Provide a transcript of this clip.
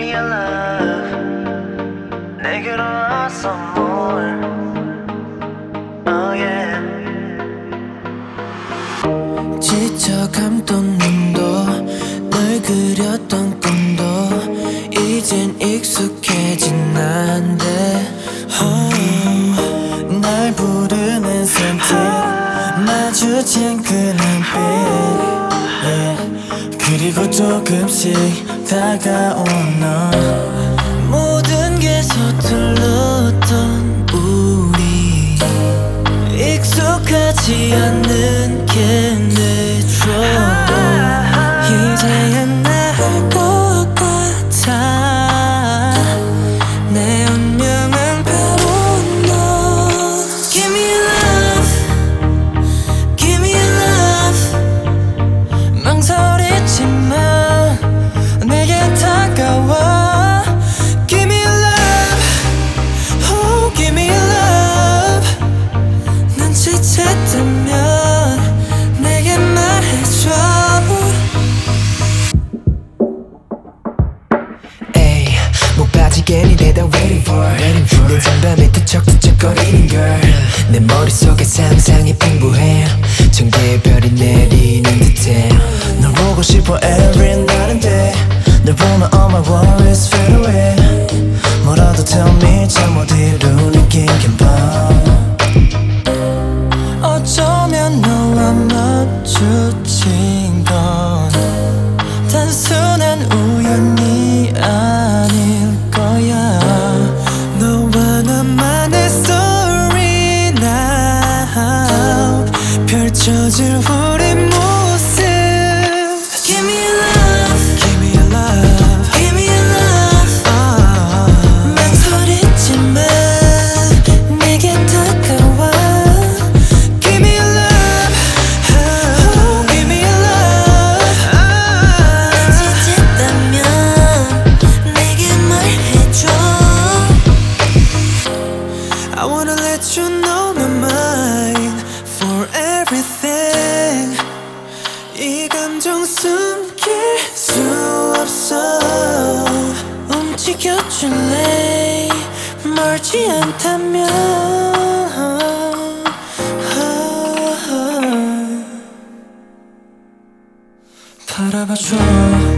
me your love. 내게로 와서 more. Oh yeah. 지쳐 감던 눈도 널 그렸던 꿈도 이젠 익숙해진 난데 날 부르는 선택 마주친 그 눈빛 그리고 조금씩 다가온 너 모든 게 서툴렀던 우리 익숙하지 않는 게 내 트롤 이제야 나을 것 같아 내 운명은 바로 너 Give me your love Give me your love 망설이지마 내게 다가와 Give me your love Oh give me your love 눈치챘다면 내게 말해줘 에이 목 빠지게 니 내다 waiting for 내 장담에 뒤척뒤척거리는 걸 내 머릿속에 상상이 풍부해 천 개의 별이 내리는 듯해 널 보고 싶어 every 날인데 널 보면 all my worries fade away 뭐라도 tell me 잠 못 이루는 긴 밤 어쩌면 너와 마주친 건 단순한 우연이 아닐 거야 너와 나만의 story now 펼쳐질 우리 모습 Give me your love Give me your love Give me your love 망설이지마 내게 다가와 Give me your love Oh give me your love 지쳤다면 내게 말해줘 I wanna let you know my mind for everything 이 감정 숨길 수 없어 움직여줄래 멀지 않다면 바라봐줘